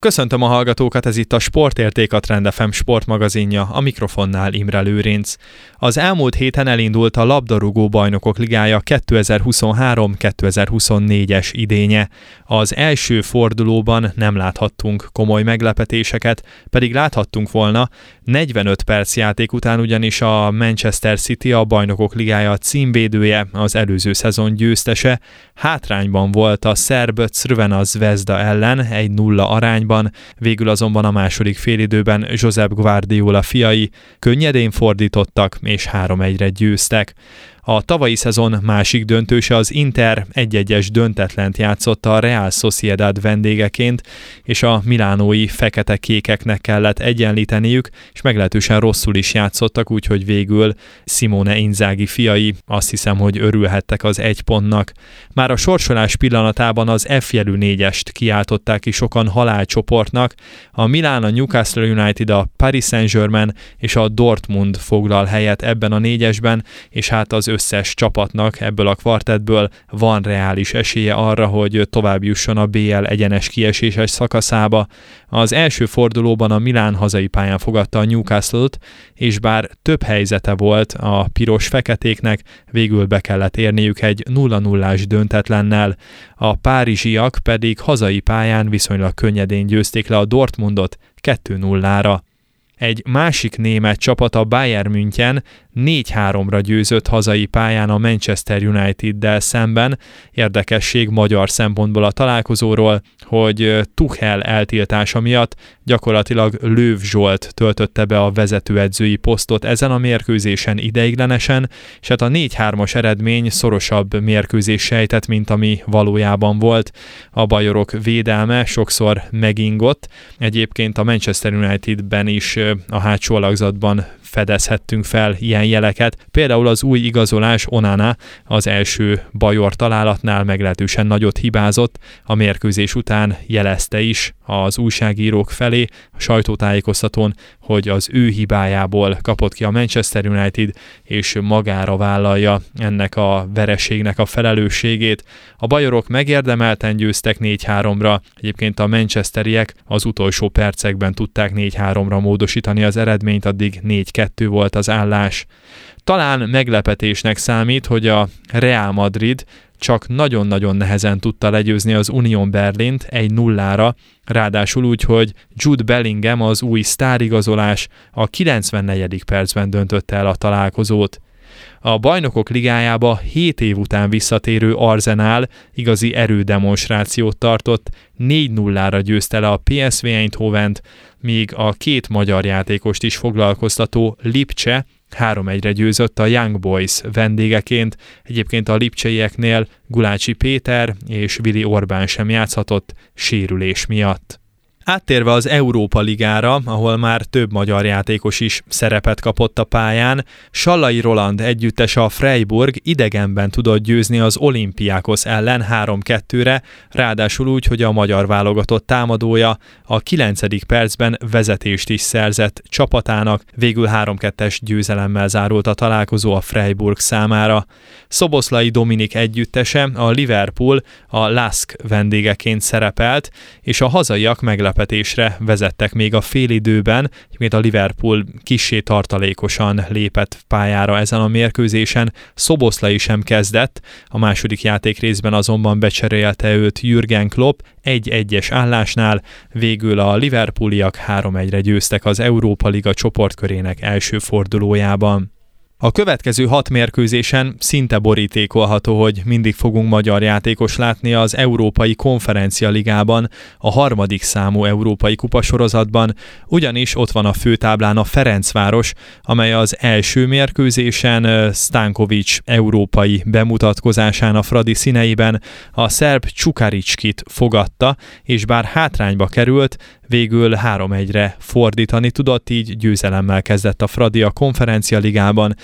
Köszöntöm a hallgatókat, ez itt a Sportérték, a Trend FM sportmagazinja, a mikrofonnál Imre Lőrinc. Az elmúlt héten elindult a labdarúgó bajnokok ligája 2023-2024-es idénye. Az első fordulóban nem láthattunk komoly meglepetéseket, pedig láthattunk volna. 45 perc játék után ugyanis a Manchester City, a bajnokok ligája címvédője, az előző szezon győztese, hátrányban volt a szerb Crvena Zvezda ellen 1-0 arányban, végül azonban a második félidőben Josep Guardiola fiai könnyedén fordítottak és 3-1-re győztek. A tavalyi szezon másik döntőse, az Inter 1-1-es döntetlent játszott a Real Sociedad vendégeként, és a milánói fekete-kékeknek kellett egyenlíteniük, és meglehetősen rosszul is játszottak, úgyhogy végül Simone Inzaghi fiai azt hiszem, hogy örülhettek az 1 pontnak. Már a sorsolás pillanatában az F jelű 4-est kiáltották ki sokan halálcsoportnak. A Milán, a Newcastle United, a Paris Saint-Germain és a Dortmund foglal helyet ebben a 4-esben, és hát az összes csapatnak ebből a kvartettből van reális esélye arra, hogy tovább jusson a BL egyenes kieséses szakaszába. Az első fordulóban a Milán hazai pályán fogadta a Newcastle-t, és bár több helyzete volt a piros-feketéknek, végül be kellett érniük egy 0-0-ás döntetlennel. A párizsiak pedig hazai pályán viszonylag könnyedén győzték le a Dortmundot 2-0-ra. Egy másik német csapat, a Bayern München 4-3-ra győzött hazai pályán a Manchester United-del szemben. Érdekesség magyar szempontból a találkozóról, hogy Tuchel eltiltása miatt gyakorlatilag Löw Zsolt töltötte be a vezetőedzői posztot ezen a mérkőzésen ideiglenesen, és hát a 4-3-as eredmény szorosabb mérkőzés sejtett, mint ami valójában volt. A bajorok védelme sokszor megingott. Egyébként a Manchester Unitedben is a hátsó alakzatban fedezhettünk fel ilyen jeleket. Például az új igazolás Onana az első bajor találatnál meglehetősen nagyot hibázott. A mérkőzés után jelezte is az újságírók felé a sajtótájékoztatón, hogy az ő hibájából kapott ki a Manchester United, és magára vállalja ennek a vereségnek a felelősségét. A bajorok megérdemelten győztek 4-3-ra, egyébként a manchesteriek az utolsó percekben tudták 4-3-ra módosítani az eredményt, addig 4-2 volt az állás. Talán meglepetésnek számít, hogy a Real Madrid csak nagyon-nagyon nehezen tudta legyőzni az Union Berlint 1-0-ra, ráadásul úgy, hogy Jude Bellingham, az új sztárigazolás, a 94. percben döntötte el a találkozót. A bajnokok ligájába 7 év után visszatérő Arsenal igazi erődemonstrációt tartott, 4-0-ra győzte le a PSV Eindhovent, míg a 2 magyar játékost is foglalkoztató Lipcse 3-1-re győzött a Young Boys vendégeként. Egyébként a lipcseieknél Gulácsi Péter és Vili Orbán sem játszhatott sérülés miatt. Áttérve az Európa Ligára, ahol már több magyar játékos is szerepet kapott a pályán, Sallai Roland együttes, a Freiburg idegenben tudott győzni az Olympiakos ellen 3-2-re, ráadásul úgy, hogy a magyar válogatott támadója a 9. percben vezetést is szerzett csapatának, végül 3-2-es győzelemmel zárult a találkozó a Freiburg számára. Szoboszlai Dominik együttese, a Liverpool, a LASK vendégeként szerepelt, és a hazaiak meglepetésre vezettek még a félidőben, mint a Liverpool kissé tartalékosan lépett pályára ezen a mérkőzésen. Szoboszlai sem kezdett, a második játékrészben azonban becserélte őt Jürgen Klopp 1-1-es állásnál, végül a liverpooliak 3-1-re győztek az Európa Liga csoportkörének első fordulójában. A következő 6 mérkőzésen szinte borítékolható, hogy mindig fogunk magyar játékos látni az Európai Konferencia Ligában, a 3. számú európai kupasorozatban, ugyanis ott van a főtáblán a Ferencváros, amely az első mérkőzésen Stanković európai bemutatkozásán a Fradi színeiben a szerb Čukaričkit fogadta, és bár hátrányba került, végül 3-1-re fordítani tudott, így győzelemmel kezdett a Fradi a Konferencia Ligában,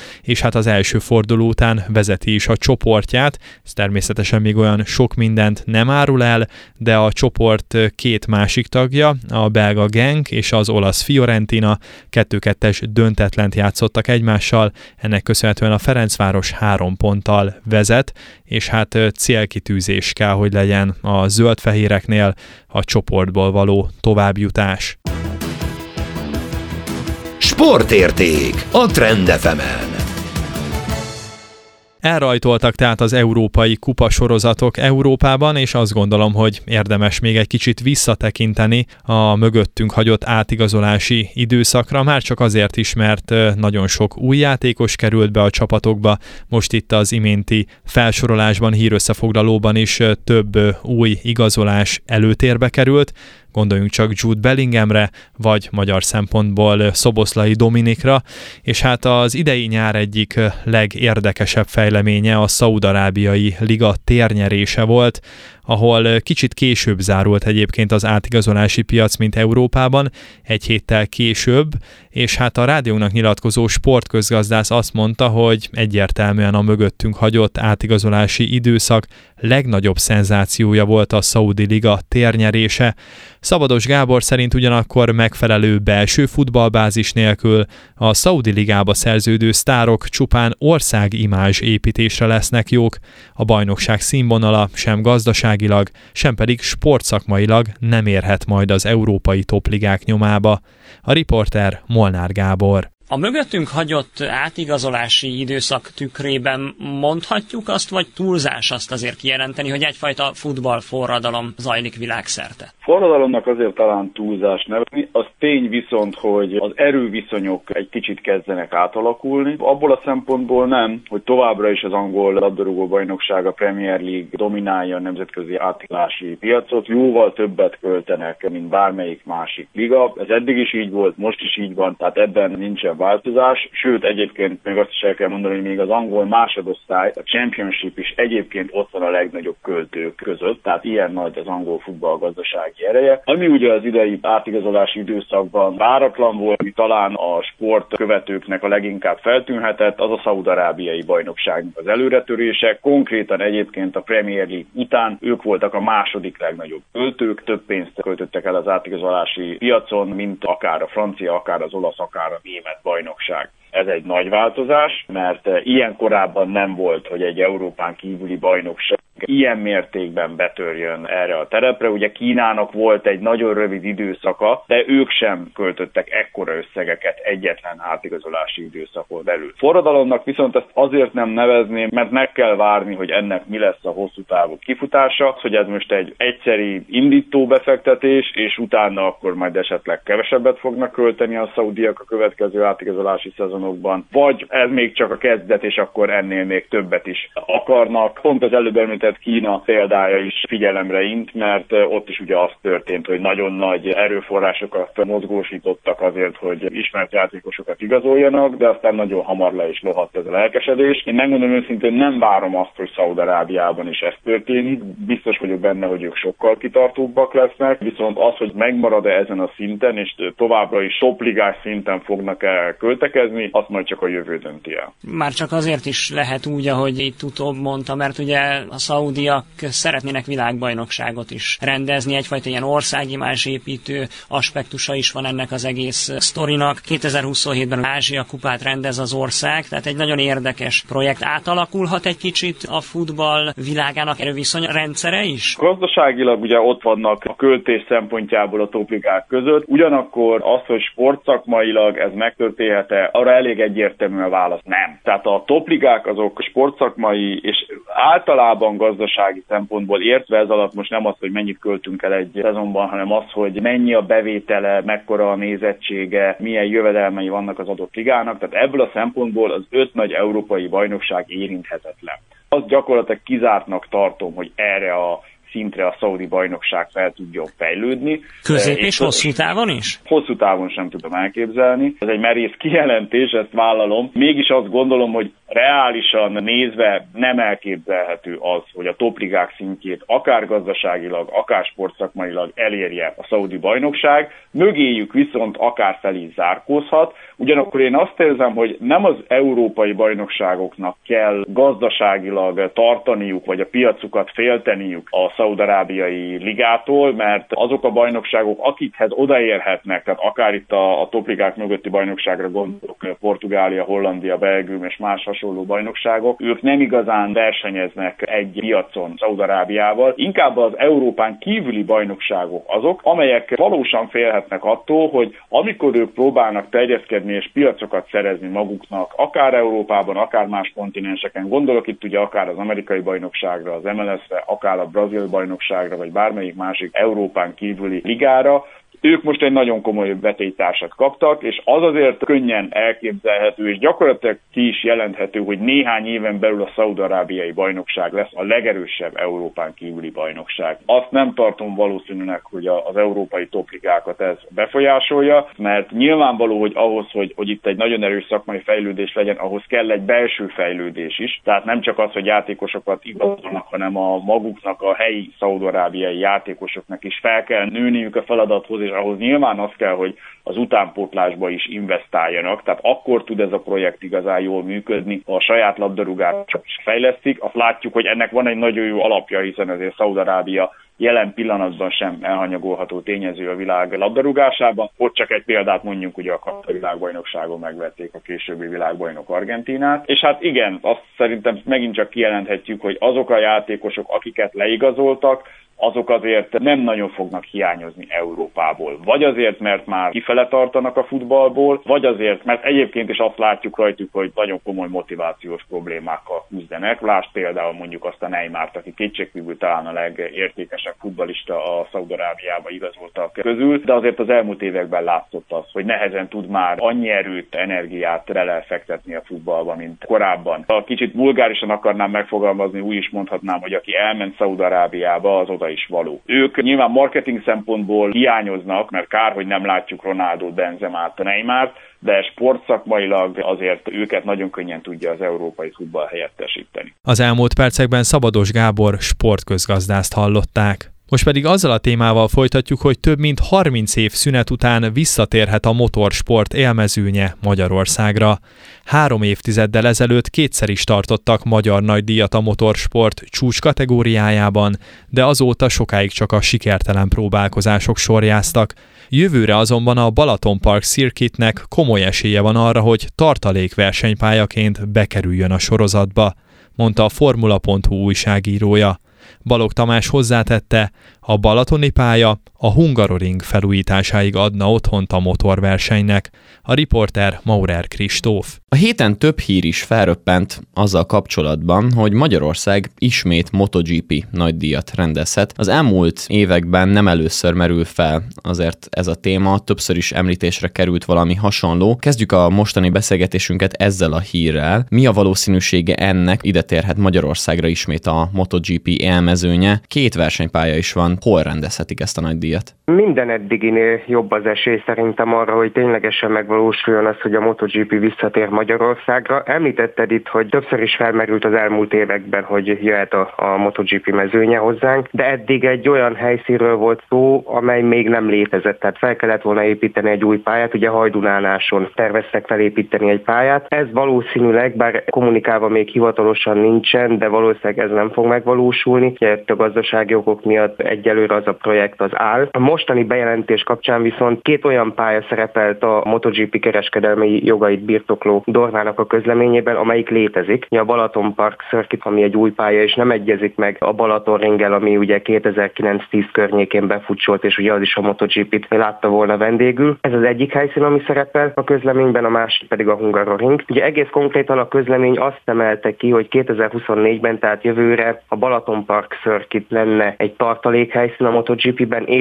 és hát az első forduló után vezeti is a csoportját. Ez természetesen még olyan sok mindent nem árul el, de a csoport két másik tagja, a belga Genk és az olasz Fiorentina 2-2-es döntetlent játszottak egymással, ennek köszönhetően a Ferencváros 3 ponttal vezet, és hát célkitűzés kell, hogy legyen a zöld-fehéreknél a csoportból való továbbjutás. Sportérték a Trend FM-en. Elrajtoltak tehát az európai kupasorozatok Európában, és azt gondolom, hogy érdemes még egy kicsit visszatekinteni a mögöttünk hagyott átigazolási időszakra, már csak azért is, mert nagyon sok új játékos került be a csapatokba, most itt az iménti felsorolásban, hírösszefoglalóban is több új igazolás előtérbe került. Gondoljunk csak Jude Bellinghamre, vagy magyar szempontból Szoboszlai Dominikra, és hát az idei nyár egyik legérdekesebb fejleménye a szaúd-arábiai liga térnyerése volt, ahol kicsit később zárult egyébként az átigazolási piac, mint Európában, egy héttel később, és hát a rádiónak nyilatkozó sportközgazdász azt mondta, hogy egyértelműen a mögöttünk hagyott átigazolási időszak legnagyobb szenzációja volt a szaudi liga térnyerése. Szabados Gábor szerint ugyanakkor megfelelő belső futballbázis nélkül a szaudi ligába szerződő sztárok csupán országimázs építésre lesznek jók, a bajnokság színvonala sem gazdaságilag, sem pedig sportszakmailag nem érhet majd az európai topligák nyomába. A riporter Molnár Gábor. A mögöttünk hagyott átigazolási időszak tükrében mondhatjuk azt, vagy túlzás azt azért kijelenteni, hogy egyfajta futballforradalom zajlik világszerte? Forradalomnak azért talán túlzás nevezni. Az tény viszont, hogy az erőviszonyok egy kicsit kezdenek átalakulni. Abból a szempontból nem, hogy továbbra is az angol labdarúgó bajnokság, a Premier League dominálja a nemzetközi átigazolási piacot. Jóval többet költenek, mint bármelyik másik liga. Ez eddig is így volt, most is így van, tehát ebben nincsen változás. Sőt, egyébként még azt is el kell mondani, hogy még az angol másodosztály, a Championship is egyébként ott van a legnagyobb költők között, tehát ilyen nagy az angol futballgazdasági ereje. Ami ugye az idei átigazolási időszakban váratlan volt, talán a sportkövetőknek a leginkább feltűnhetett, az a szaúd-arábiai bajnokságnak az előretörése. Konkrétan egyébként a Premier League után ők voltak a második legnagyobb költők, több pénzt költöttek el az átigazolási piacon, mint akár a francia, akár az olasz, akár a német bajnokság. Ez egy nagy változás, mert ilyen korábban nem volt, hogy egy Európán kívüli bajnokság ilyen mértékben betörjön erre a terepre. Ugye Kínának volt egy nagyon rövid időszaka, de ők sem költöttek ekkora összegeket egyetlen átigazolási időszakon belül. Forradalomnak viszont ezt azért nem nevezném, mert meg kell várni, hogy ennek mi lesz a hosszú távú kifutása, hogy ez most egy egyszeri indító befektetés, és utána akkor majd esetleg kevesebbet fognak költeni a szaudiak a következő átigazolási szezonokban, vagy ez még csak a kezdet, és akkor ennél még többet is akarnak. Pont az előbb említett Kína példája is figyelemre int, mert ott is ugye az történt, hogy nagyon nagy erőforrásokat mozgósítottak azért, hogy ismert játékosokat igazoljanak, de aztán nagyon hamar le is lohadt ez a lelkesedés. Én megmondom őszintén, nem várom azt, hogy Szaúd-Arábiában is ez történik. Biztos vagyok benne, hogy ők sokkal kitartóbbak lesznek, viszont az, hogy megmarad-e ezen a szinten, és továbbra is topligás szinten fognak költekezni, azt majd csak a jövő dönti el. Már csak azért is lehet úgy, ahogy itt utóbb mondta, mert ugye a szaudiak szeretnének világbajnokságot is rendezni, egyfajta ilyen országimázsépítő aspektusa is van ennek az egész sztorinak. 2027-ben Ázsia kupát rendez az ország, tehát egy nagyon érdekes projekt. Átalakulhat egy kicsit a futball világának erőviszony rendszere is? Gazdaságilag ugye ott vannak a költés szempontjából a topligák között, ugyanakkor az, hogy sportszakmailag ez megtörténhet-e, arra elég egyértelmű a válasz. Nem. Tehát a topligák azok sportszakmai és általában gazdasági szempontból értve ez alatt most nem az, hogy mennyit költünk el egy szezonban, hanem az, hogy mennyi a bevétele, mekkora a nézettsége, milyen jövedelmei vannak az adott ligának. Tehát ebből a szempontból az 5 nagy európai bajnokság érinthetetlen. Azt gyakorlatilag kizártnak tartom, hogy erre a szintre a szaudi bajnokság fel tudjon fejlődni. Közép és hosszú távon is? Hosszú távon sem tudom elképzelni. Ez egy merész kijelentés, ezt vállalom. Mégis azt gondolom, hogy reálisan nézve nem elképzelhető az, hogy a topligák szintjét akár gazdaságilag, akár sportszakmailag elérje a szaudi bajnokság, mögéjük viszont akár fel is zárkózhat. Ugyanakkor én azt érzem, hogy nem az európai bajnokságoknak kell gazdaságilag tartaniuk, vagy a piacukat félteniük a szaúd-arábiai ligától, mert azok a bajnokságok, akikhez odaérhetnek, tehát akár itt a topligák mögötti bajnokságra gondolok, Portugália, Hollandia, Belgium és más hasonló bajnokságok, ők nem igazán versenyeznek egy piacon Szaúd-Arábiával, inkább az Európán kívüli bajnokságok azok, amelyek valósan félhetnek attól, hogy amikor ők próbálnak terjeszkedni és piacokat szerezni maguknak, akár Európában, akár más kontinenseken, gondolok itt ugye akár az amerikai bajnokságra, az MLS-re, akár a brazil bajnokságra, vagy bármelyik másik Európán kívüli ligára, ők most egy nagyon komoly vetélytársat kaptak, és az azért könnyen elképzelhető, és gyakorlatilag ki is jelenthető, hogy néhány éven belül a szaúd-arábiai bajnokság lesz a legerősebb Európán kívüli bajnokság. Azt nem tartom valószínűnek, hogy az európai topligákat ez befolyásolja, mert nyilvánvaló, hogy ahhoz, hogy itt egy nagyon erős szakmai fejlődés legyen, ahhoz kell egy belső fejlődés is. Tehát nem csak az, hogy játékosokat igazolnak, hanem a maguknak, a helyi szaúd-arábiai játékosoknak is fel kell nőniük a feladathoz, és ahhoz nyilván az kell, hogy az utánpótlásba is investáljanak, tehát akkor tud ez a projekt igazán jól működni, ha a saját labdarúgást is fejlesztik. Azt látjuk, hogy ennek van egy nagyon jó alapja, hiszen azért Szaúd-Arábia jelen pillanatban sem elhanyagolható tényező a világ labdarúgásában. Ott csak egy példát mondjuk, ugye a Katar világbajnokságon megvették a későbbi világbajnok Argentínát. És hát igen, azt szerintem megint csak kijelenthetjük, hogy azok a játékosok, akiket leigazoltak, azok azért nem nagyon fognak hiányozni Európából. Vagy azért, mert már kifele tartanak a futballból, vagy azért, mert egyébként is azt látjuk rajtuk, hogy nagyon komoly motivációs problémákkal küzdenek. Lásd például mondjuk azt a Neymart, aki kétségkívül talán a legértékesebb futballista a Szaúd-Arábiába igazoltak közül, de azért az elmúlt években látszott az, hogy nehezen tud már annyi erőt, energiát belefektetni a futballba, mint korábban. Ha kicsit vulgárisan akarnám megfogalmazni, úgy is mondhatnám, hogy aki elment Szaúd-Arábiába, az oda is való. Ők nyilván marketing szempontból hiányoznak, mert kár, hogy nem látjuk Ronaldót, Benzemát, Neymart, de sportszakmailag azért őket nagyon könnyen tudja az európai futball helyettesíteni. Az elmúlt percekben Szabados Gábor sportközgazdászt hallották. Most pedig azzal a témával folytatjuk, hogy több mint 30 év szünet után visszatérhet a motorsport élmezőnye Magyarországra. 3 évtizeddel ezelőtt kétszer is tartottak magyar nagydíjat a motorsport csúcs kategóriájában, de azóta sokáig csak a sikertelen próbálkozások sorjáztak. Jövőre azonban a Balaton Park Circuitnek komoly esélye van arra, hogy tartalékversenypályaként bekerüljön a sorozatba, mondta a Formula.hu újságírója. Balogh Tamás hozzátette, a balatoni pálya a Hungaroring felújításáig adna otthont a motorversenynek. A riporter Maurer Kristóf. A héten több hír is felröppent azzal kapcsolatban, hogy Magyarország ismét MotoGP nagydíjat rendezhet. Az elmúlt években nem először merül fel azért ez a téma, többször is említésre került valami hasonló. Kezdjük a mostani beszélgetésünket ezzel a hírrel. Mi a valószínűsége ennek? Ide térhet Magyarországra ismét a MotoGP élmezőnye. 2 versenypálya is van. Hol rendezhetik ezt a nagydíjat? Minden eddiginél jobb az esély szerintem arra, hogy ténylegesen megvalósuljon az, hogy a MotoGP visszatér Magyarországra. Említetted itt, hogy többször is felmerült az elmúlt években, hogy jöhet a MotoGP mezőnye hozzánk, de eddig egy olyan helyszínről volt szó, amely még nem létezett, tehát fel kellett volna építeni egy új pályát, ugye Hajdunánáson terveztek felépíteni egy pályát. Ez valószínűleg, bár kommunikálva még hivatalosan nincsen, de valószínűleg ez nem fog megvalósulni, ugye a gazdasági okok miatt egyelőre az a projekt az áll. A mostani bejelentés kapcsán viszont 2 olyan pálya szerepelt a MotoGP kereskedelmi jogait birtokló Dornának a közleményében, amelyik létezik. A Balaton Park Circuit, ami egy új pálya, és nem egyezik meg a Balaton Ringgel, ami ugye 2009-10 környékén befutcsolt, és ugye az is a MotoGP-t látta volna vendégül. Ez az egyik helyszín, ami szerepel a közleményben, a másik pedig a Hungaroring. Ugye egész konkrétan a közlemény azt emelte ki, hogy 2024-ben, tehát jövőre a Balaton Park Circuit lenne egy tartalékhelyszín a MotoGP-ben, és emellett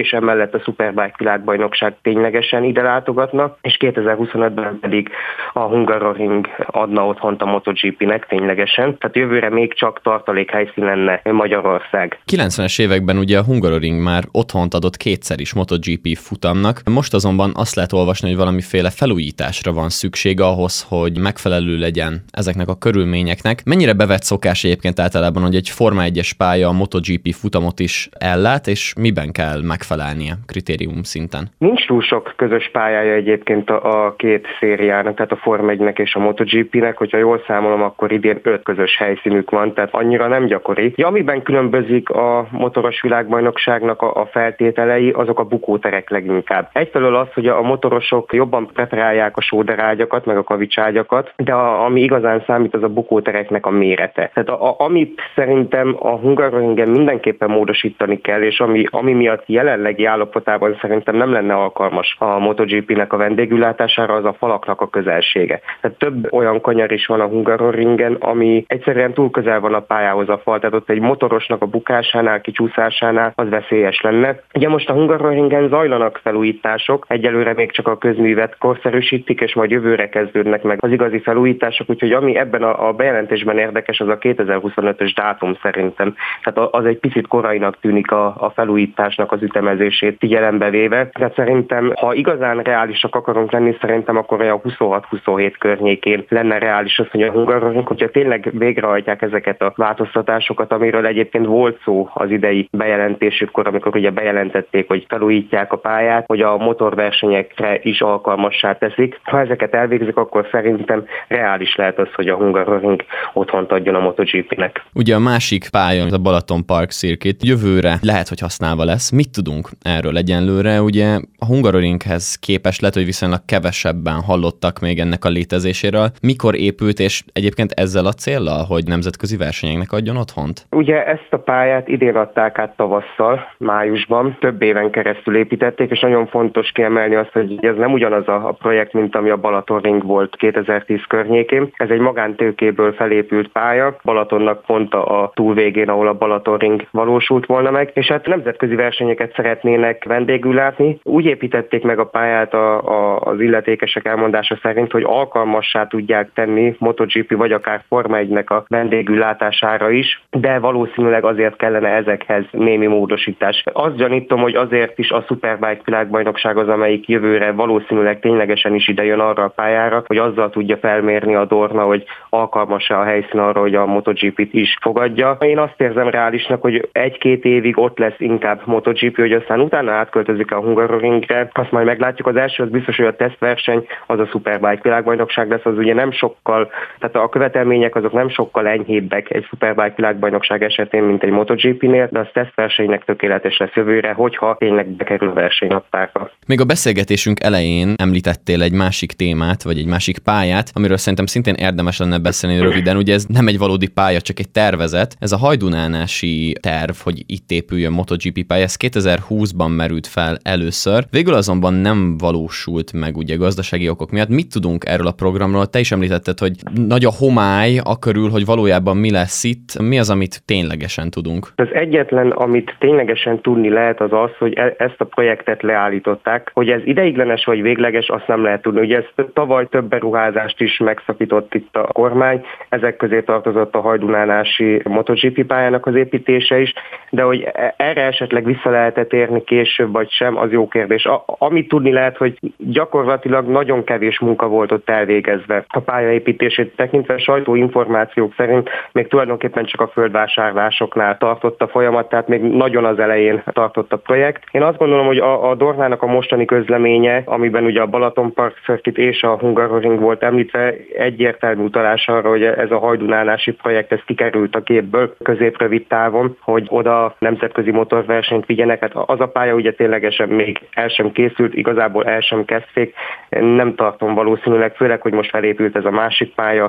mellett a Superbike világbajnokság ténylegesen ide látogatna, és 2025-ben pedig a Hungaroring adna otthont a MotoGP-nek ténylegesen. Tehát jövőre még csak tartalékhelyszín lenne Magyarország. 90-es években ugye a Hungaroring már otthont adott kétszer is MotoGP futamnak. Most azonban azt lehet olvasni, hogy valamiféle felújításra van szükség ahhoz, hogy megfelelő legyen ezeknek a körülményeknek. Mennyire bevett szokás egyébként általában, hogy egy Forma 1-es pálya a MotoGP futamot is ellát, és miben kell megfelelnie kritérium szinten? Nincs túl sok közös pályája egyébként a két szériának, tehát a Forma 1-nek és a MotoGP-nek, hogyha jól számolom, akkor idén 5 közös helyszínük van, tehát annyira nem gyakori. Ja, amiben különbözik a motoros világbajnokságnak a feltételei, azok a bukóterek leginkább. Egyfelől az, hogy a motorosok jobban preferálják a sóderágyakat, meg a kavicságyakat, de ami igazán számít, az a bukótereknek a mérete. Tehát amit szerintem a Hungaroringen mindenképpen módosítani kell, és ami miatt jelenlegi állapotában szerintem nem lenne alkalmas a MotoGP-nek a vendégüllátására, az a falaknak a közelsége. Tehát több olyan kanyar is van a Hungaroringen, ami egyszerűen túl közel van a pályához a fal, tehát ott egy motorosnak a bukásánál, kicsúszásánál az veszélyes lenne. Ugye most a Hungaroringen zajlanak felújítások, egyelőre még csak a közművet korszerűsítik, és majd jövőre kezdődnek meg az igazi felújítások, úgyhogy ami ebben a bejelentésben érdekes, az a 2025-ös dátum szerintem. Tehát az egy picit korainak tűnik a felújításnak az ütemezését figyelembe véve. Tehát szerintem, ha igazán reálisak akarunk lenni, szerintem akkor olyan 26-27 környékén lenne reális az, hogy a Hungaroring, hogyha tényleg végrehajtják ezeket a változtatásokat, amiről egyébként volt szó az idei bejelentésükkor, amikor ugye bejelentették, hogy felújítják a pályát, hogy a motorversenyekre is alkalmassá teszik. Ha ezeket elvégzik, akkor szerintem reális lehet az, hogy a Hungaroring otthont adjon a MotoGP-nek. Ugye a másik pálya, a Balaton Park Circuit jövőre lehet, hogy használva lesz. Mit tudunk erről egyenlőre? Ugye a Hungaroringhez képest lehet, hogy viszonylag kevesebben hallottak még ennek a létezéséről. Mikor épült, és egyébként ezzel a céllal, hogy nemzetközi versenyeknek adjon otthont? Ugye ezt a pályát idén adták át tavasszal, májusban, több éven keresztül építették, és nagyon fontos kiemelni azt, hogy ez nem ugyanaz a projekt, mint ami a Balatonring volt 2010 környékén. Ez egy magántőkéből felépült pálya, Balatonnak pont a túlvégén, ahol a Balatonring valósult volna meg, és hát nemzetközi versenyeket szeretnének vendégül látni. Úgy építették meg a pályát az illetékesek elmondása szerint, hogy alkalmassá tudják tenni MotoGP vagy akár Forma 1-nek a vendégül látására is, de valószínűleg azért kellene ezekhez némi módosítás. Azt gyanítom, hogy azért is a Superbike világbajnokság az, amelyik jövőre valószínűleg ténylegesen is idejön arra a pályára, hogy azzal tudja felmérni a Dorna, hogy alkalmas-e a helyszín arra, hogy a MotoGP-t is fogadja. Én azt érzem reálisnak, hogy 1-2 évig ott lesz inkább MotoGP, hogy aztán utána átköltözik a Hungaroringre. Azt majd meglátjuk. Az első az biztos, hogy a tesztverseny az a Superbike világbajnokság lesz, az ugye nem sokkal, tehát a követelmények azok nem sokkal enyhébbek egy Superbike világbajnokság esetén, mint egy MotoGP-nél, de az tesztversenynek tökéletes lesz jövőre, hogyha tényleg bekerül a versenynaptárba. Még a beszélgetésünk elején említettél egy másik témát, vagy egy másik pályát, amiről szerintem szintén érdemes lenne beszélni röviden. Ugye ez nem egy valódi pálya, csak egy tervezet. Ez a hajdunánási terv, hogy itt épüljön MotoGP pálya, ez 2020-ban merült fel először. Végül azonban nem valósult meg ugye gazdasági okok miatt. Mit tudunk erről a programról? Te is említetted, hogy nagy a homály akörül, hogy valójában mi lesz itt. Mi az, amit ténylegesen tudunk? Az egyetlen, amit ténylegesen tudni lehet, az az, hogy ezt a projektet leállították. Hogy ez ideiglenes vagy végleges, azt nem lehet tudni. Ugye ezt tavaly több beruházást is megszakított itt a kormány. Ezek közé tartozott a hajdunánási MotoGP pályának az építése is, de hogy erre esetleg vissza lehet térni később, vagy sem, az jó kérdés. Amit tudni lehet, hogy gyakorlatilag nagyon kevés munka volt ott elvégezve a pályaépítését tekintve. Sajtóinformációk szerint még tulajdonképpen csak a földvásárlásoknál tartott a folyamat, tehát még nagyon az elején tartott a projekt. Én azt gondolom, hogy a Dornának a mostani közleménye, amiben ugye a Balaton Park Circuit és a Hungaroring volt említve, egyértelmű utalás arra, hogy ez a hajdunánási projekt, ez kikerült a képből közép-rövid távon, hogy oda nemzetközi motorversenyt vigyenek. Hát az a pálya ugye ténylegesen még el sem készült, igazából el sem kezdték. Nem tartom valószínűleg, főleg, hogy most felépült ez a másik pálya,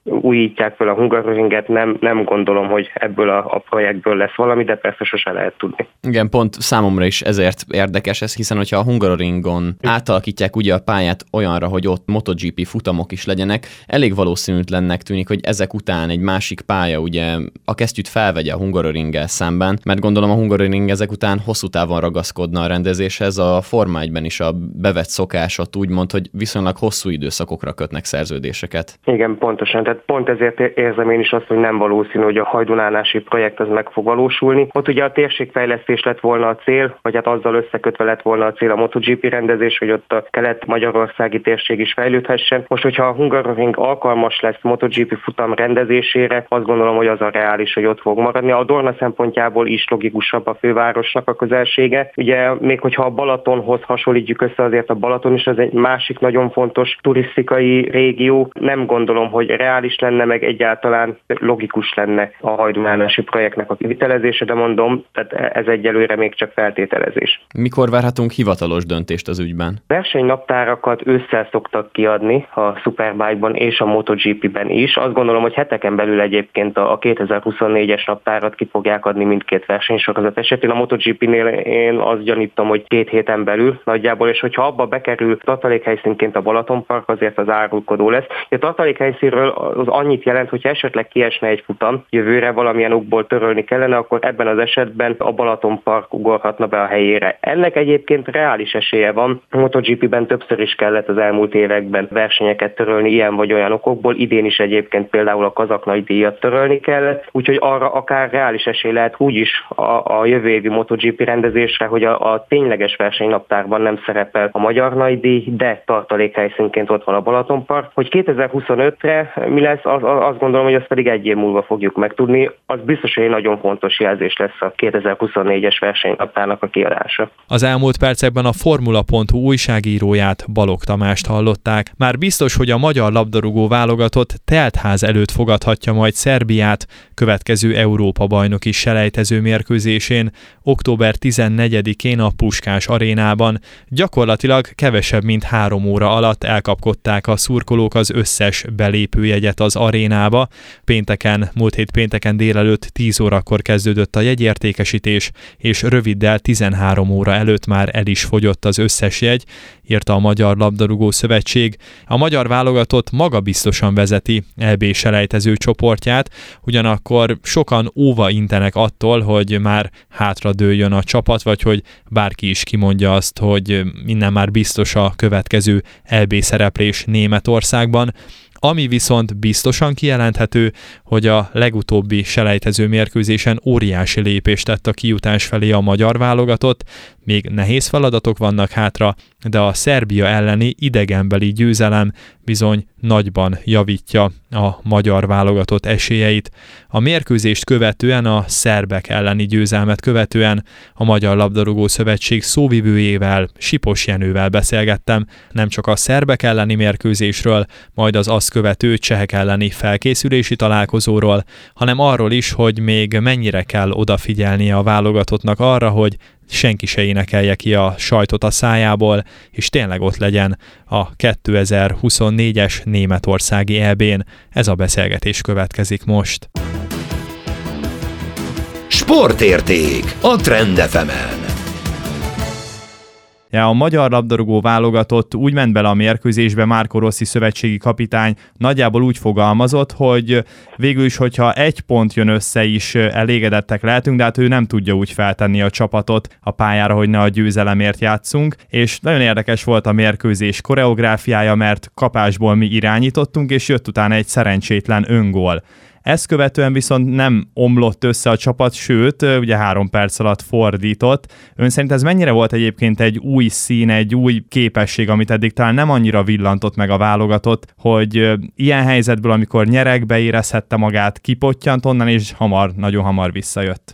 újítják fel a Hungaroringet, nem gondolom, hogy ebből a projektből lesz valami, de persze sose lehet tudni. Igen, pont számomra is ezért érdekes ez, hiszen hogyha a Hungaroringon átalakítják ugye a pályát olyanra, hogy ott MotoGP futamok is legyenek, elég valószínűtlennek tűnik, hogy ezek után egy másik pálya ugye a kesztyűt felvegye a Hungaroringgel szemben, mert gondolom a Hungaroring ezek után hosszú távon ragaszkodna a rendezéshez, a Forma 1-ben is a bevett szokás ott úgymond, hogy viszonylag hosszú időszakokra kötnek szerződéseket. Igen, pontosan. Tehát pont ezért érzem én is azt, hogy nem valószínű, hogy a hajdunánási projekt az meg fog valósulni. Ott ugye a térségfejlesztés lett volna a cél, vagy hát azzal összekötve lett volna a cél a MotoGP rendezés, hogy ott a kelet-magyarországi térség is fejlődhessen. Most, hogyha a Hungaroring alkalmas lesz MotoGP futam rendezésére, azt gondolom, hogy az a reális, hogy ott fog maradni. A Dorna szempontjából is logikusabb a fővárosnak a közelsége. Ugye még hogyha a Balatonhoz hasonlítjuk össze, azért a Balaton is az egy másik nagyon fontos turisztikai régió. Nem gondolom, hogy reális lenne, meg egyáltalán logikus lenne a hajdunánási projektnek a kivitelezése, de mondom, tehát ez egyelőre még csak feltételezés. Mikor várhatunk hivatalos döntést az ügyben? Versenynaptárakat ősszel szoktak kiadni a Superbike-ban és a MotoGP-ben is. Azt gondolom, hogy heteken belül egyébként a 2024-es naptárat ki fogják adni mindkét versenysorozat esetén. A MotoGP-nél én azt gyanítom, hogy 2 héten belül nagyjából, és hogyha abba bekerül tartalékhelyszínként a Balatonpark, azért az árulkodó lesz. A tartalékhelyszínről az annyit jelent, hogyha esetleg kiesne egy futam, jövőre valamilyen okból törölni kellene, akkor ebben az esetben a Balatonpark ugorhatna be a helyére. Ennek egyébként reális esélye van. A MotoGP-ben többször is kellett az elmúlt években versenyeket törölni ilyen vagy olyan okokból. Idén is egyébként például a kazak nagydíjat törölni kellett, úgyhogy arra akár reális esély lehet úgyis a jövő évi MotoGP rendezésre, hogy a tényleges versenynaptárban nem szerepel a magyar nagydíj, de tartalékhelyszínként ott van a Balatonpark. Hogy 2025-re mi lesz, azt gondolom, hogy azt pedig egy év múlva fogjuk megtudni. Az biztos, hogy egy nagyon fontos jelzés lesz a 2024-es versenynaptárnak a kiadása. Az elmúlt percekben a Formula.hu újságíróját, Balogh Tamást hallották. Már biztos, hogy a magyar labdarúgó válogatott teltház előtt fogadhatja majd Szerbiát következő Európa-bajnoki selejtező mérkőzésén, október 14-én a Puskás arénában. Gyakorlatilag kevesebb mint 3 óra alatt elkapkodták a szurkolók az összes belépőjegyet az arénába. Múlt hét pénteken délelőtt 10 órakor kezdődött a jegyértékesítés, és röviddel 13 óra előtt már el is fogyott az összes jegy, írta a Magyar Labdarúgó Szövetség. A magyar válogatott magabiztosan vezeti EB-selejtező csoportját, ugyanakkor sokan óva intenek attól, hogy már hátradőljön a csapat, vagy hogy bárki is kimondja azt, hogy innen már biztos a következő EB szereplés Németországban. Ami viszont biztosan kijelenthető, hogy a legutóbbi selejtező mérkőzésen óriási lépést tett a kijutás felé a magyar válogatott, még nehéz feladatok vannak hátra, de a Szerbia elleni idegenbeli győzelem bizony nagyban javítja a magyar válogatott esélyeit. A mérkőzést követően, a szerbek elleni győzelmet követően a Magyar Labdarúgó Szövetség szóvivőjével, Sipos Jenővel beszélgettem, nem csak a szerbek elleni mérkőzésről, majd az azt követő csehek elleni felkészülési találkozóról, hanem arról is, hogy még mennyire kell odafigyelnie a válogatottnak arra, hogy senki se énekelje ki a sajtot a szájából, és tényleg ott legyen a 2024-es németországi EB-n. Ez a beszélgetés következik most. Sportérték a Trend FM-en. A magyar labdarúgó válogatott úgy ment bele a mérkőzésbe, Marco Rossi szövetségi kapitány nagyjából úgy fogalmazott, hogy végül is, hogyha 1 pont jön össze is, elégedettek lehetünk, de hát ő nem tudja úgy feltenni a csapatot a pályára, hogy ne a győzelemért játszunk, és nagyon érdekes volt a mérkőzés koreográfiája, mert kapásból mi irányítottunk, és jött utána egy szerencsétlen öngól. Ezt követően viszont nem omlott össze a csapat, sőt, ugye 3 perc alatt fordított. Ön szerint ez mennyire volt egyébként egy új szín, egy új képesség, amit eddig talán nem annyira villantott meg a válogatott, hogy ilyen helyzetből, amikor nyeregbe érezhette magát, kipottyant onnan, és nagyon hamar visszajött?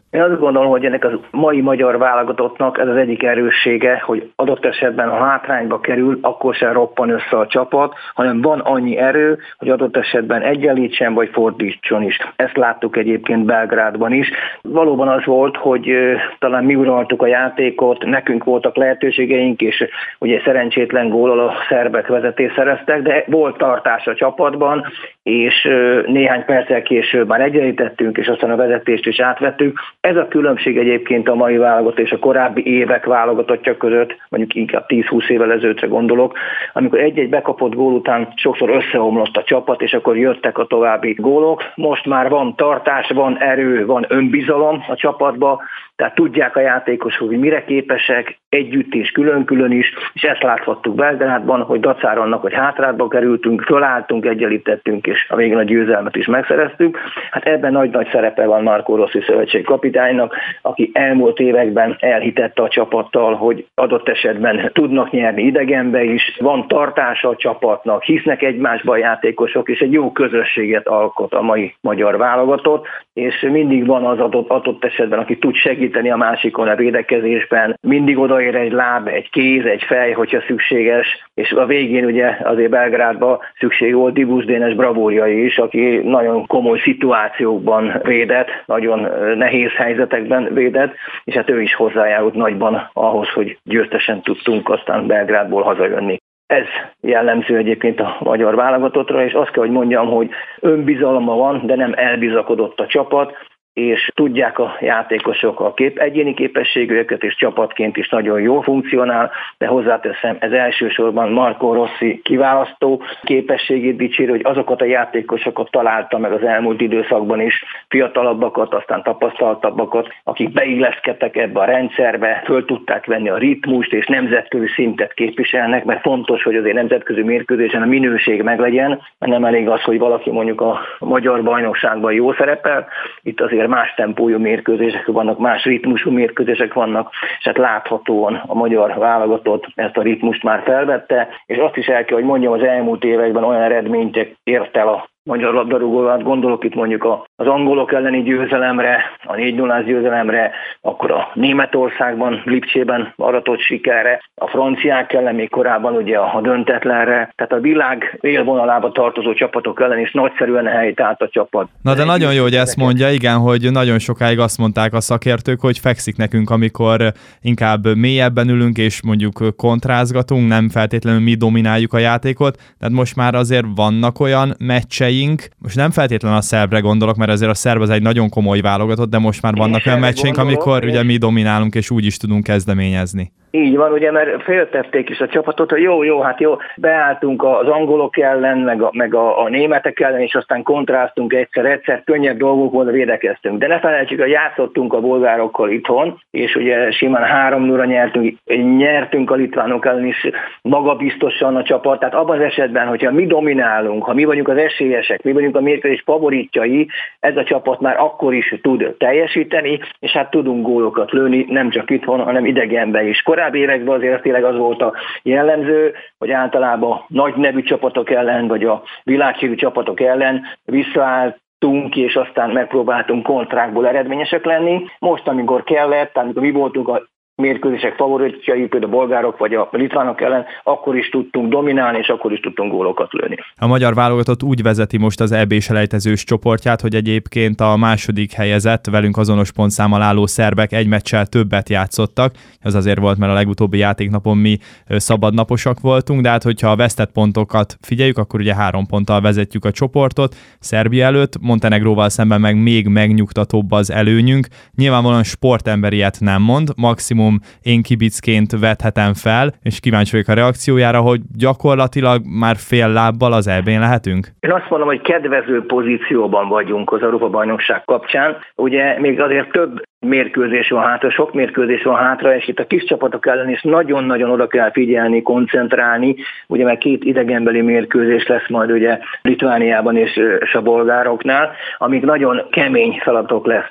Én azt gondolom, hogy ennek a mai magyar válogatottnak ez az egyik erőssége, hogy adott esetben, ha hátrányba kerül, akkor sem roppan össze a csapat, hanem van annyi erő, hogy adott esetben egyenlítsen vagy fordítson is. Ezt láttuk egyébként Belgrádban is. Valóban az volt, hogy talán mi uraltuk a játékot, nekünk voltak lehetőségeink, és ugye szerencsétlen góllal a szerbek vezetést szereztek, de volt tartás a csapatban, és néhány perccel később már egyenlítettünk, és aztán a vezetést is átvettük. Ez a különbség egyébként a mai válogatott és a korábbi évek válogatottja között, mondjuk inkább 10-20 évvel ezelőttre gondolok, amikor egy-egy bekapott gól után sokszor összeomlott a csapat, és akkor jöttek a további gólok. Most már van tartás, van erő, van önbizalom a csapatba, tehát tudják a játékosok, hogy mire képesek, együtt és külön-külön is, és ezt láthattuk Belgrádban, hogy dacára annak, hogy hátrányba kerültünk, fölálltunk, egyenlítettünk, és a végén a győzelmet is megszereztük. Hát ebben nagy-nagy szerepe van Marco Rossi szövetségkapitánynak, aki elmúlt években elhitette a csapattal, hogy adott esetben tudnak nyerni idegenbe is, van tartása a csapatnak, hisznek egymásba a játékosok, és egy jó közösséget alkot a mai magyar válogatott, és mindig van az adott esetben, aki tud segíteni a másikon a védekezésben, mindig odaér egy láb, egy kéz, egy fej, hogyha szükséges, és a végén ugye azért Belgrádban szükség volt Dibusz Dénes bravúrjai is, aki nagyon komoly szituációkban védett, nagyon nehéz helyzetekben védett, és hát ő is hozzájárult nagyban ahhoz, hogy győztesen tudtunk aztán Belgrádból hazajönni. Ez jellemző egyébként a magyar válogatottra, és azt kell, hogy mondjam, hogy önbizalma van, de nem elbizakodott a csapat, és tudják a játékosok a egyéni képességüket, és csapatként is nagyon jól funkcionál, de hozzáteszem, ez elsősorban Marco Rossi kiválasztó képességét dicséri, hogy azokat a játékosokat találta meg az elmúlt időszakban is, fiatalabbakat, aztán tapasztaltabbakat, akik beilleszkedtek ebbe a rendszerbe, föl tudták venni a ritmust, és nemzetközi szintet képviselnek, mert fontos, hogy azért nemzetközi mérkőzésen a minőség meglegyen, nem elég az, hogy valaki mondjuk a magyar bajnokságban jó szerepel, itt azért más tempójú mérkőzések vannak, más ritmusú mérkőzések vannak, és hát láthatóan a magyar válogatott ezt a ritmust már felvette, és azt is el kell, hogy mondjam, az elmúlt években olyan eredményt ért el a magyar labdarúgóval, gondolok itt mondjuk az angolok elleni győzelemre, a 4-0 győzelemre, akkor a Németországban, Lipcsében aratott sikerre, a franciák ellen még korábban ugye a döntetlenre, tehát a világ élvonalába tartozó csapatok ellen is nagyszerűen helyt állt a csapat. Na de nagyon jó, hogy ezt mondja, igen, hogy nagyon sokáig azt mondták a szakértők, hogy fekszik nekünk, amikor inkább mélyebben ülünk, és mondjuk kontrázgatunk, nem feltétlenül mi domináljuk a játékot, tehát most már azért vannak olyan meccseink, most nem feltétlenül a szerbre gondolok, mert azért a szerb az egy nagyon komoly válogatott, de most már vannak olyan meccseink, amikor ugye mi dominálunk, és úgy is tudunk kezdeményezni. Így van, ugye, mert féltették is a csapatot, hogy jó, beálltunk az angolok ellen, meg a németek ellen, és aztán kontráztunk egyszer, könnyebb dolgokból védekeztünk. De ne felejtsük, hogy játszottunk a bolgárokkal itthon, és ugye simán 3-0-ra nyertünk a litvánok ellen is magabiztosan a csapat. Tehát abban az esetben, hogyha mi dominálunk, ha mi vagyunk az esélyesek, mi vagyunk a mérkőzés favoritjai, ez a csapat már akkor is tud teljesíteni, és hát tudunk gólokat lőni, nem csak itthon, hanem idegenben is. Korábbi években azért tényleg az volt a jellemző, hogy általában nagy nevű csapatok ellen, vagy a világhírű csapatok ellen visszaálltunk, és aztán megpróbáltunk kontrákból eredményesek lenni. Most, amikor kellett, amikor mi voltunk a mérkőzések favoritjai, például a bolgárok vagy a litvánok ellen, akkor is tudtunk dominálni, és akkor is tudtunk gólokat lőni. A magyar válogatott úgy vezeti most az EB-selejtezős csoportját, hogy egyébként a második helyezett, velünk azonos pontszámmal álló szerbek egy meccsel többet játszottak. Ez azért volt, mert a legutóbbi játéknapon mi szabadnaposak voltunk, de hát hogyha a vesztett pontokat figyeljük, akkor ugye 3 ponttal vezetjük a csoportot Szerbia előtt, Montenegróval szemben meg még megnyugtatóbb az előnyünk. Nyilvánvalóan sportember ilyet nem mond, maximum én kibicként vethetem fel, és kíváncsi vagyok a reakciójára, hogy gyakorlatilag már fél lábbal az EB-n lehetünk? Én azt mondom, hogy kedvező pozícióban vagyunk az Európa-bajnokság kapcsán. Ugye még azért több mérkőzés van hátra, sok mérkőzés van hátra, és itt a kis csapatok ellen is nagyon-nagyon oda kell figyelni, koncentrálni, ugye mert 2 idegenbeli mérkőzés lesz majd ugye Litvániában és a bolgároknál, amik nagyon kemény feladatok lesznek.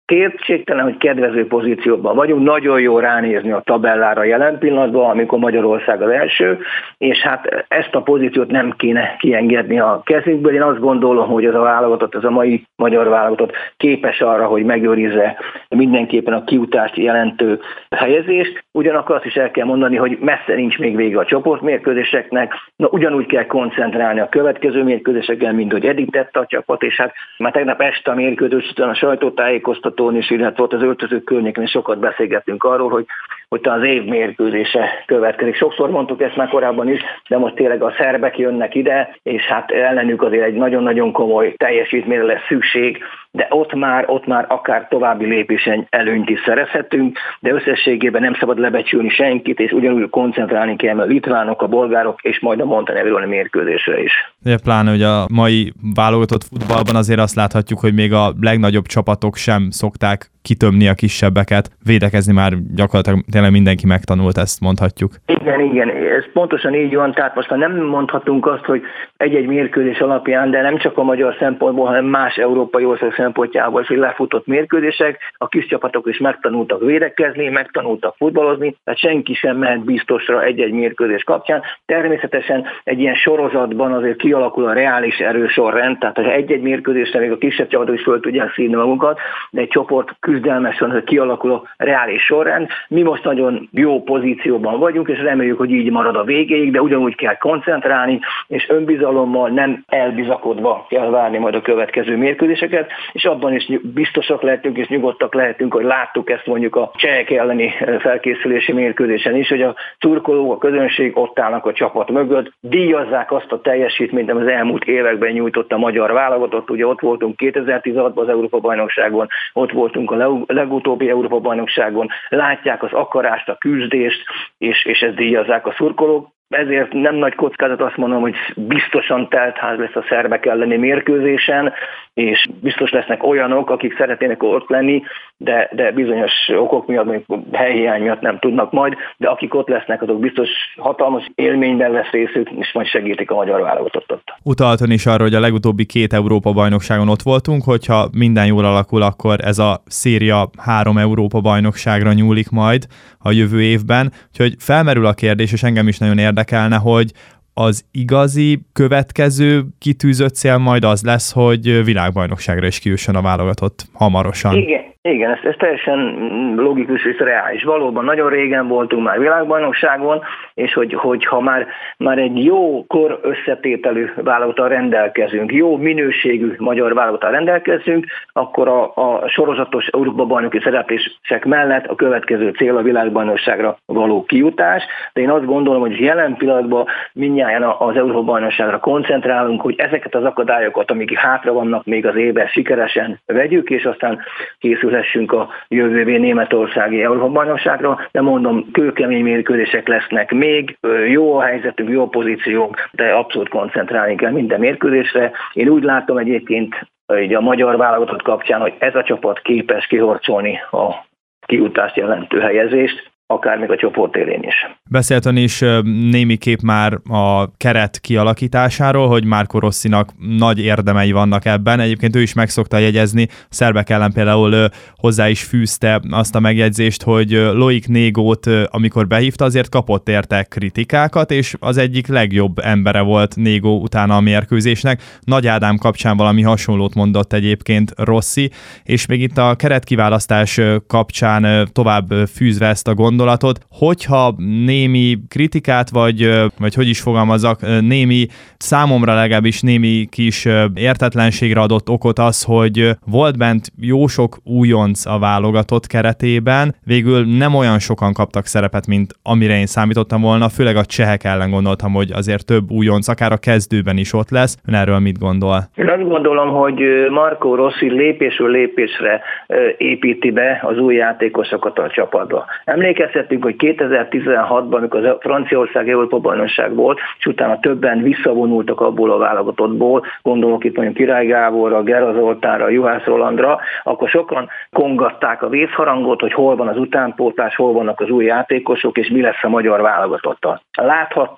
Kétségtelen, hogy kedvező pozícióban vagyunk, nagyon jó ránézni a tabellára jelen pillanatban, amikor Magyarország az első, és hát ezt a pozíciót nem kéne kiengedni a kezünkből. Én azt gondolom, hogy ez a válogatott, ez a mai magyar válogatott képes arra, hogy megőrizze mindenképpen a kijutást jelentő helyezést. Ugyanakkor azt is el kell mondani, hogy messze nincs még vége a csoportmérkőzéseknek, ugyanúgy kell koncentrálni a következő mérkőzéseken, mint hogy eddig tette a csapat, és hát már tegnap este a mérkőzés után a sajtótájékoztatón is, illetve volt az öltözők környékén, és sokat beszélgettünk arról, hogy az év mérkőzése következik. Sokszor mondtuk ezt már korábban is, de most tényleg a szerbek jönnek ide, és hát ellenük azért egy nagyon-nagyon komoly teljesítményre lesz szükség, de ott már akár további lépésen előnyt is szerezhetünk, de összességében nem szabad lebecsülni senkit, és ugyanúgy koncentrálni kell a litvánok, a bolgárok, és majd a montenegrói mérkőzésre is. De pláne, hogy a mai válogatott futballban azért azt láthatjuk, hogy még a legnagyobb csapatok sem szokták kitömni a kisebbeket, védekezni már gyakorlatilag tényleg mindenki megtanult, ezt mondhatjuk. Igen, ez pontosan így van, tehát most nem mondhatunk azt, hogy egy-egy mérkőzés alapján, de nem csak a magyar szempontból, hanem más európai ország szempontjából is, hogy lefutott mérkőzések, a kis csapatok is megtanultak védekezni, megtanultak futballozni, tehát senki sem mehet biztosra egy-egy mérkőzés kapcsán. Természetesen egy ilyen sorozatban azért kialakul a reális erősorrend, tehát hogy egy-egy mérkőzésre még a kisebb csapatok is föl tudják szívni magunkat, de egy csoport küzdelmesen, hogy kialakul a reális sorrend. Mi most nagyon jó pozícióban vagyunk, és reméljük, hogy így marad a végéig, de ugyanúgy kell koncentrálni, és önbizalommal, nem elbizakodva kell várni majd a következő mérkőzéseket, és abban is biztosak lehetünk, és nyugodtak lehetünk, hogy láttuk ezt mondjuk a csehek elleni felkészülési mérkőzésen is, hogy a szurkolók, a közönség ott állnak a csapat mögött, díjazzák azt a teljesítményt, amit az elmúlt években nyújtott a magyar válogatott. Ugye ott voltunk 2016-ban az Európa-bajnokságon, ott voltunk a legutóbbi Európa-bajnokságon, látják az akarást, a küzdést, és ezt díjazzák a szurkolók. Ezért nem nagy kockázat azt mondom, hogy biztosan teltház lesz a szerbek elleni mérkőzésen, és biztos lesznek olyanok, akik szeretnének ott lenni, de bizonyos okok miatt, mondjuk helyhiány miatt nem tudnak majd, de akik ott lesznek, azok biztos hatalmas élményben lesz részük, és majd segítik a magyar válogatottat. Utalton is arra, hogy a legutóbbi 2 Európa-bajnokságon ott voltunk, hogyha minden jól alakul, akkor ez a széria 3 Európa-bajnokságra nyúlik majd a jövő évben, úgyhogy felmerül a kérdés, és engem is nagyon érdekelne, hogy az igazi következő kitűzött cél majd az lesz, hogy világbajnokságra is kijusson a válogatott hamarosan. Igen, ez teljesen logikus és reális. Valóban nagyon régen voltunk már világbajnokságon, és hogyha már egy jó kor összetételű válogattal rendelkezünk, jó minőségű magyar válogattal rendelkezünk, akkor a sorozatos Európa-bajnoki szereplések mellett a következő cél a világbajnokságra való kijutás. De én azt gondolom, hogy jelen pillanatban mindnyájan az Európa-bajnokságra koncentrálunk, hogy ezeket az akadályokat, amik hátra vannak még az évben, sikeresen vegyük, és aztán készülhessünk a jövő évi németországi Európa-bajnokságra, de mondom, kőkemény mérkőzések lesznek még, jó a helyzetünk, jó a pozíciónk, de abszolút koncentrálni kell minden mérkőzésre. Én úgy látom egyébként így a magyar válogatott kapcsán, hogy ez a csapat képes kihorcolni a kijutást jelentő helyezést, akár még a csoport élén is. Beszélt ön is némiképp már a keret kialakításáról, hogy Marco Rossinak nagy érdemei vannak ebben. Egyébként ő is meg szokta jegyezni, szerbek ellen például hozzá is fűzte azt a megjegyzést, hogy Loic Négót, amikor behívta, azért kapott érte kritikákat, és az egyik legjobb embere volt Négó utána a mérkőzésnek. Nagy Ádám kapcsán valami hasonlót mondott egyébként Rossi, és még itt a keretkiválasztás kapcsán tovább fűzve ezt a gondolatot, hogyha némi kritikát, vagy hogy is fogalmazzak, némi, számomra legalábbis némi kis értetlenségre adott okot az, hogy volt bent jó sok újonc a válogatott keretében, végül nem olyan sokan kaptak szerepet, mint amire én számítottam volna, főleg a csehek ellen gondoltam, hogy azért több újonc, akár a kezdőben is ott lesz. Ön erről mit gondol? Én azt gondolom, hogy Marco Rossi lépésről lépésre építi be az új játékosokat a csapatba. Emlékezhetünk, hogy 2016-ban, amikor a Franciaország Európa-bajnokság volt, és utána többen visszavonultak abból a válogatottból, gondolok itt mondjuk Király Gáborra, Gera Zoltánra, Juhász Rolandra, akkor sokan kongatták a vészharangot, hogy hol van az utánpótlás, hol vannak az új játékosok, és mi lesz a magyar válogatottal. Láthattuk,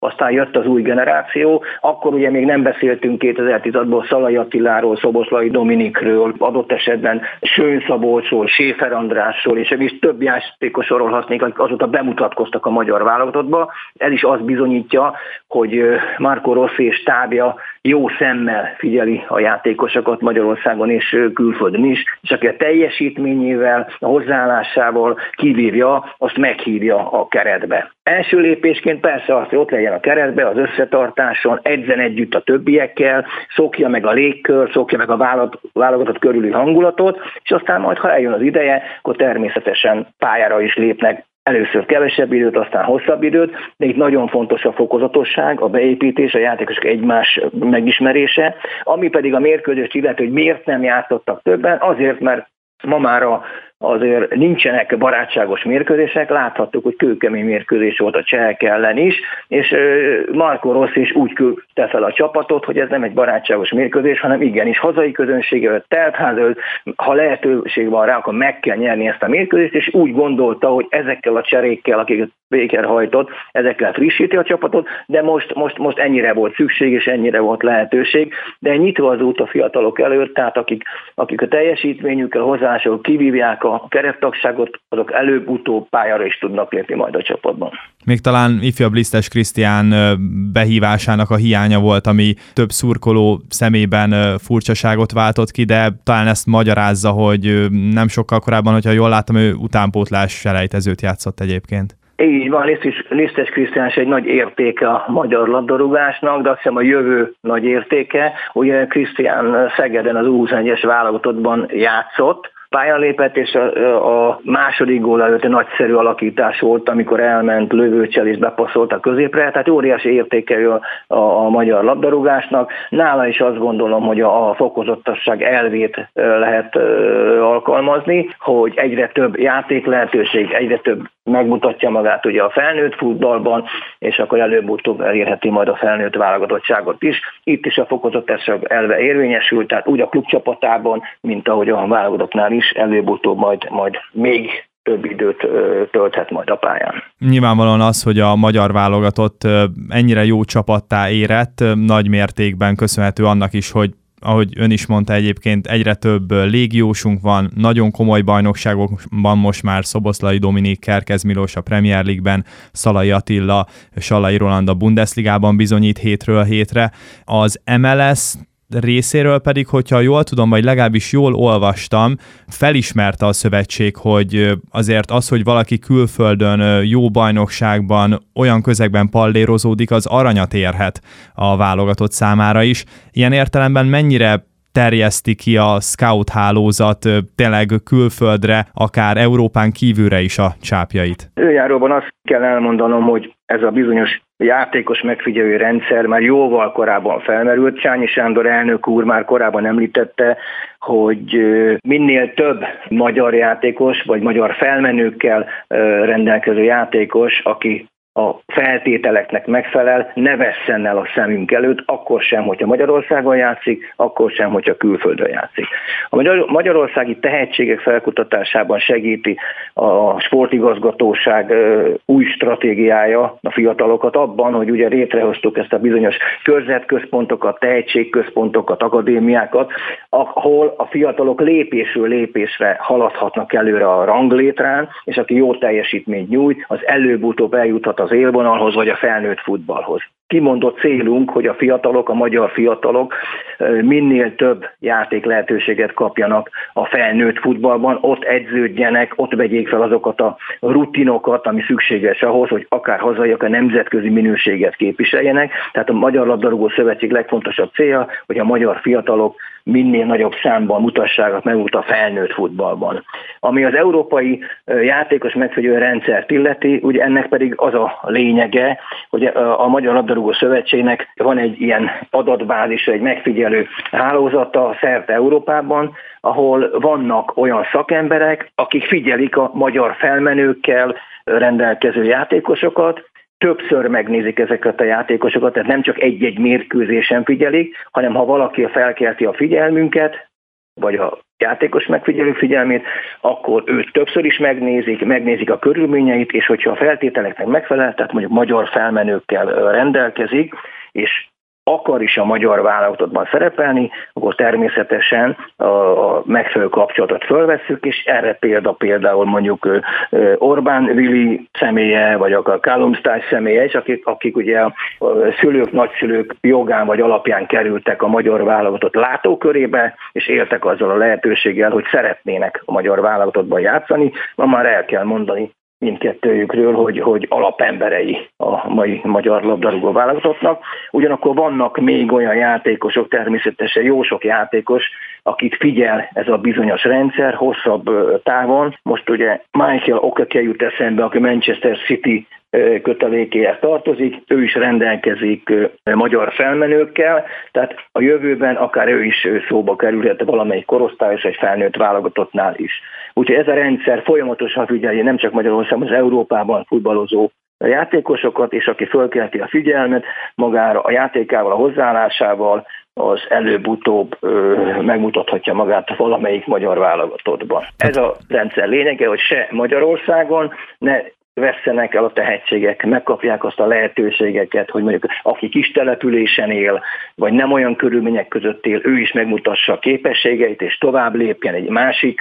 aztán jött az új generáció, akkor ugye még nem beszéltünk 2016-ból Szalai Attiláról, Szoboszlai Dominikről, adott esetben Sőn Szabolcsról, Séfer Andrásról, és is több játékos sorolhatnék, akik azóta bemutatkoztak a magyar válogatottba. Ez is azt bizonyítja, hogy Marco Rossi és stábja jó szemmel figyeli a játékosokat Magyarországon és külföldön is, és aki a teljesítményével, a hozzáállásával kivívja, azt meghívja a keretbe. Első lépésként persze az, hogy ott legyen a keretbe, az összetartáson, edzen együtt a többiekkel, szokja meg a légkör, szokja meg a válogatott körüli hangulatot, és aztán majd, ha eljön az ideje, akkor természetesen pályára is lépnek. Először kevesebb időt, aztán hosszabb időt, de itt nagyon fontos a fokozatosság, a beépítés, a játékosok egymás megismerése, ami pedig a mérkőzést illeti, hogy miért nem játszottak többen, azért, mert ma már azért nincsenek barátságos mérkőzések, láthattuk, hogy kőkemény mérkőzés volt a csehek ellen is, és Marco Rossi is úgy küldte fel a csapatot, hogy ez nem egy barátságos mérkőzés, hanem igenis hazai közönséggel, teltház, ha lehetőség van rá, akkor meg kell nyerni ezt a mérkőzést, és úgy gondolta, hogy ezekkel a cserékkel, akiket végrehajtott, ezekkel frissíti a csapatot, de most ennyire volt szükség, és ennyire volt lehetőség, de nyitva az út a fiatalok előtt, tehát akik a teljesítményükkel, hozzáállások kivívják a kerettagságot, azok előbb-utóbb pályára is tudnak lépni majd a csapatban. Még talán ifjabb Lisztes Krisztián behívásának a hiánya volt, ami több szurkoló szemében furcsaságot váltott ki, de talán ezt magyarázza, hogy nem sokkal korábban, hogyha jól láttam, ő utánpótlás selejtezőt játszott egyébként. Így van, Lisztes Krisztián egy nagy értéke a magyar labdarúgásnak, de azt hiszem a jövő nagy értéke. Ugye Krisztián Szegeden az U21-es válogatottban játszott, pályán lépett, és a második gól előtt egy nagyszerű alakítás volt, amikor elment lövőcsel és bepasszolt a középre, tehát óriási értéke a magyar labdarúgásnak. Nála is azt gondolom, hogy a fokozatosság elvét lehet alkalmazni, hogy egyre több játék lehetőség, egyre több megmutatja magát ugye a felnőtt futballban, és akkor előbb-utóbb elérheti majd a felnőtt válogatottságot is. Itt is a fokozatosság elve érvényesült, tehát úgy a klubcsapatában, mint ahogy a válogatottnál is, előbb-utóbb majd még több időt tölthet majd a pályán. Nyilvánvalóan az, hogy a magyar válogatott ennyire jó csapattá érett, nagy mértékben köszönhető annak is, hogy ahogy ön is mondta egyébként, egyre több légiósunk van, nagyon komoly bajnokságokban most már Szoboszlai Dominik, Kerkez Milos a Premier League-ben, Szalai Attila, Sallai Roland a Bundesligában bizonyít hétről hétre. Az MLS részéről pedig, hogyha jól tudom, vagy legalábbis jól olvastam, felismerte a szövetség, hogy azért az, hogy valaki külföldön jó bajnokságban, olyan közegben pallérozódik, az aranyat érhet a válogatott számára is. Ilyen értelemben mennyire terjeszti ki a scout hálózat tényleg külföldre, akár Európán kívülre is a csápjait? Őjáróban azt kell elmondanom, hogy ez a bizonyos játékos megfigyelő rendszer már jóval korábban felmerült. Csányi Sándor elnök úr már korábban említette, hogy minél több magyar játékos, vagy magyar felmenőkkel rendelkező játékos, aki a feltételeknek megfelel, ne vesszen el a szemünk előtt, akkor sem, hogyha Magyarországon játszik, akkor sem, hogyha külföldön játszik. A magyarországi tehetségek felkutatásában segíti a sportigazgatóság új stratégiája a fiatalokat abban, hogy ugye létrehoztuk ezt a bizonyos körzetközpontokat, tehetségközpontokat, akadémiákat, ahol a fiatalok lépésről lépésre haladhatnak előre a ranglétrán, és aki jó teljesítményt nyújt, az előbb-utóbb eljuthat az élvonalhoz vagy a felnőtt futballhoz. Kimondott célunk, hogy a fiatalok, a magyar fiatalok minél több játék lehetőséget kapjanak a felnőtt futballban, ott edződjenek, ott vegyék fel azokat a rutinokat, ami szükséges ahhoz, hogy akár hazai, akár nemzetközi minőséget képviseljenek. Tehát a Magyar Labdarúgó Szövetség legfontosabb célja, hogy a magyar fiatalok minél nagyobb számban mutassák meg a felnőtt futballban. Ami az európai játékos megfigyelő rendszert illeti, ugye ennek pedig az a lényege, hogy a Magyar Labdarúgó Szövetségnek van egy ilyen adatbázisa, egy megfigyelő hálózata szerte Európában, ahol vannak olyan szakemberek, akik figyelik a magyar felmenőkkel rendelkező játékosokat, többször megnézik ezeket a játékosokat, tehát nem csak egy-egy mérkőzésen figyelik, hanem ha valaki felkelti a figyelmünket, vagy a játékos megfigyelő figyelmét, akkor őt többször is megnézik a körülményeit, és hogyha a feltételeknek megfelel, tehát mondjuk magyar felmenőkkel rendelkezik, és akar is a magyar válogatottban szerepelni, akkor természetesen a megfelelő kapcsolatot fölvesszük, és erre például mondjuk Orbán Vili személye, vagy akár Callum Stiles személye is, akik ugye a szülők, nagyszülők jogán vagy alapján kerültek a magyar válogatott látókörébe, és éltek azzal a lehetőséggel, hogy szeretnének a magyar válogatottban játszani. Ma már el kell mondani mindkettőjükről, hogy alapemberei a mai magyar labdarúgó válogatottnak. Ugyanakkor vannak még olyan játékosok, természetesen jó sok játékos, akit figyel ez a bizonyos rendszer hosszabb távon. Most ugye Michael Okeke jut eszembe, aki Manchester City kötelékéhez tartozik, ő is rendelkezik magyar felmenőkkel, tehát a jövőben akár ő is szóba kerülhet valamelyik korosztályos egy felnőtt válogatottnál is. Úgyhogy ez a rendszer folyamatosan figyelje nem csak Magyarországon, az Európában futballozó játékosokat, és aki fölkelti a figyelmet magára, a játékával, a hozzáállásával, az előbb-utóbb megmutathatja magát valamelyik magyar válogatottban. Ez a rendszer lényege, hogy se Magyarországon ne vesszenek el a tehetségek, megkapják azt a lehetőségeket, hogy mondjuk aki kis településen él, vagy nem olyan körülmények között él, ő is megmutassa a képességeit, és tovább lépjen egy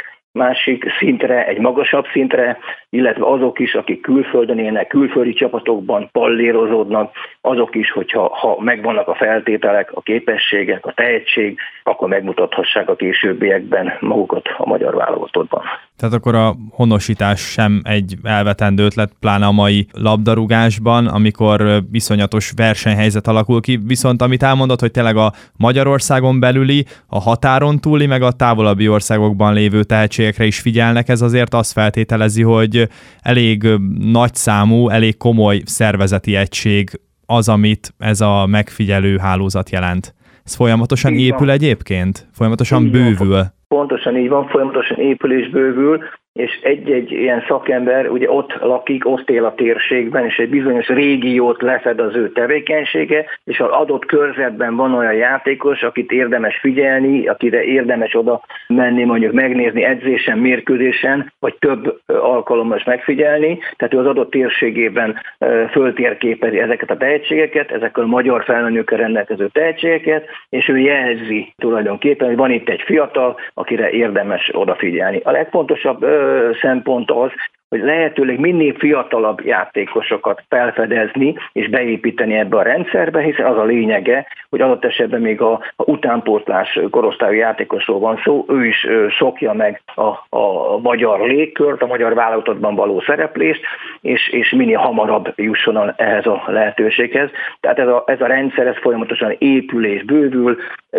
másik szintre, egy magasabb szintre, illetve azok is, akik külföldön élnek, külföldi csapatokban pallérozódnak, azok is, hogyha megvannak a feltételek, a képességek, a tehetség, akkor megmutathassák a későbbiekben magukat a magyar válogatottban. Tehát akkor a honosítás sem egy elvetendő ötlet, pláne a mai labdarúgásban, amikor iszonyatos versenyhelyzet alakul ki, viszont amit elmondott, hogy tényleg a Magyarországon belüli, a határon túli, meg a távolabbi országokban lévő tehetségekre is figyelnek, ez azért azt feltételezi, hogy elég nagyszámú, elég komoly szervezeti egység az, amit ez a megfigyelő hálózat jelent. Ez folyamatosan épül egyébként? Folyamatosan bővül? Pontosan így van, folyamatosan épül és bővül, és egy-egy ilyen szakember ugye ott lakik, ott él a térségben, és egy bizonyos régiót lefed az ő tevékenysége, és az adott körzetben van olyan játékos, akit érdemes figyelni, akire érdemes oda menni, mondjuk megnézni edzésen, mérkőzésen, vagy több alkalommal is megfigyelni, tehát ő az adott térségében föltérképezi ezeket a tehetségeket, ezekkel a magyar felmenőkkel rendelkező tehetségeket, és ő jelzi tulajdonképpen, hogy van itt egy fiatal, akire érdemes odafigyelni. A legfontosabb szempont az, hogy lehetőleg minél fiatalabb játékosokat felfedezni és beépíteni ebbe a rendszerbe, hiszen az a lényege, hogy adott esetben még a utánpótlás korosztályú játékosról van szó, ő is szokja meg a magyar légkört, a magyar válogatottban való szereplést, és minél hamarabb jusson ehhez a lehetőséghez. Tehát ez a rendszer ez folyamatosan épül és bővül,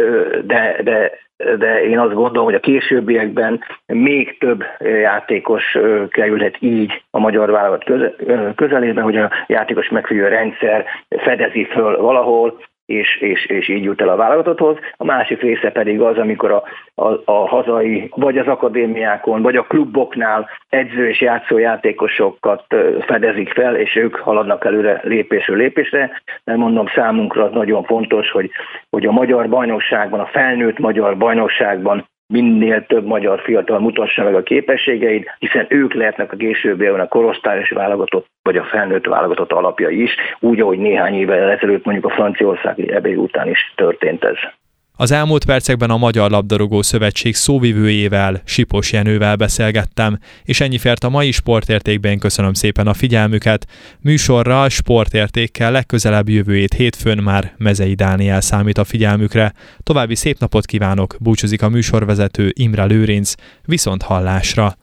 de én azt gondolom, hogy a későbbiekben még több játékos kerülhet így a magyar válogatott közelébe, hogy a játékos megfigyelő rendszer fedezi föl valahol, és így jut el a válogatotthoz. A másik része pedig az, amikor a hazai, vagy az akadémiákon, vagy a kluboknál edző és játszó játékosokat fedezik fel, és ők haladnak előre lépésről lépésre. De mondom, számunkra az nagyon fontos, hogy a magyar bajnokságban, a felnőtt magyar bajnokságban minél több magyar fiatal mutassa meg a képességeit, hiszen ők lehetnek a későbbiekben a korosztályos válogatott vagy a felnőtt válogatott alapjai is, úgy, ahogy néhány évvel ezelőtt mondjuk a franciaországi EB után is történt ez. Az elmúlt percekben a Magyar Labdarúgó Szövetség szóvivőjével, Sipos Jenővel beszélgettem, és ennyi fért a mai Sportértékben. Köszönöm szépen a figyelmüket. Műsorral, Sportértékkel legközelebb jövő hétfőn már Mezei Dániel számít a figyelmükre. További szép napot kívánok, búcsúzik a műsorvezető Imre Lőrinc, viszont hallásra.